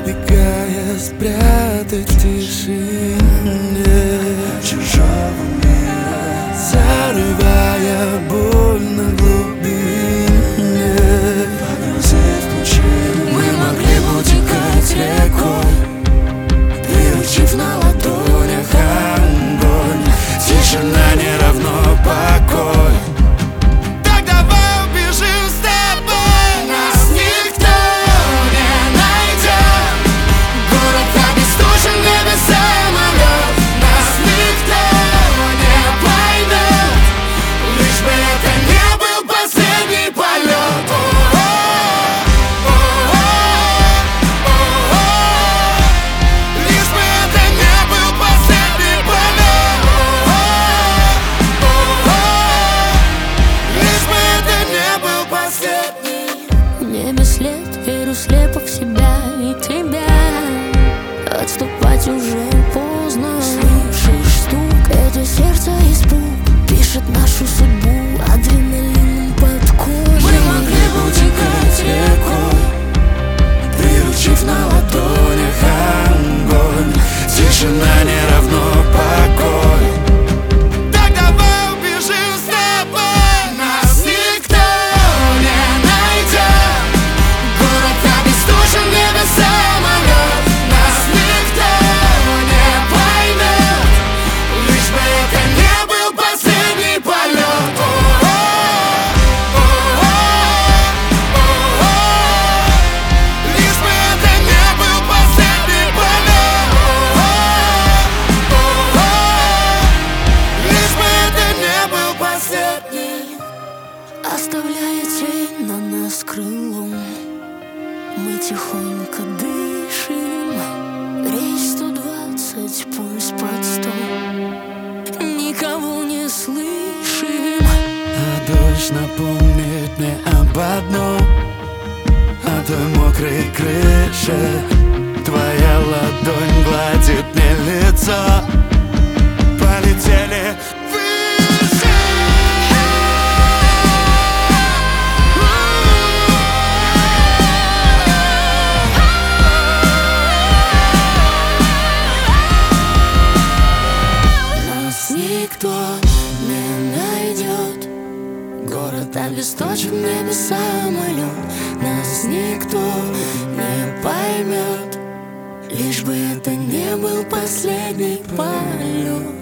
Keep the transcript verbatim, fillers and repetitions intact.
избегая спрятать в тишине чужого мира, зарывая боль на глубине. погрузив пучину, Мы могли бы утекать рекой, приручив на ладонях огонь. Тишина не равно покой. Так давай убежим с тобой, нас никто не найдет. Город обесточен, небо самолет, нас никто не поймет, лишь бы это не был последний полет. Лишь бы это не был последний полет. Лишь бы это не был последний. В небе след, верю слепо в себя и тебя. Отступать уже поздно. Слышишь стук, это сердце испуг, пишет нашу судьбу адреналином под кожей. Мы могли бы утекать рекой, приручив на ладонях огонь. Тишина не равно покой. Так давай убежим с тобой, нас никто не найдет. Город обесточен, небо самолет, нас никто не поймет, лишь бы это не был последний полет. Лишь бы это не был последний полет. Лишь бы это не был последний. Оставляя тень на нас крылом, мы тихонько дышим. Рейс сто двадцать, пульс под сто, никого не слышим. А дождь напомнит мне об одном, о той мокрой крыше. Твоя ладонь гладит мне лицо. Полетели выше. Нас никто не найдет. Город обесточен, небо самолет, нас никто не поймет, лишь бы это не был последний полет.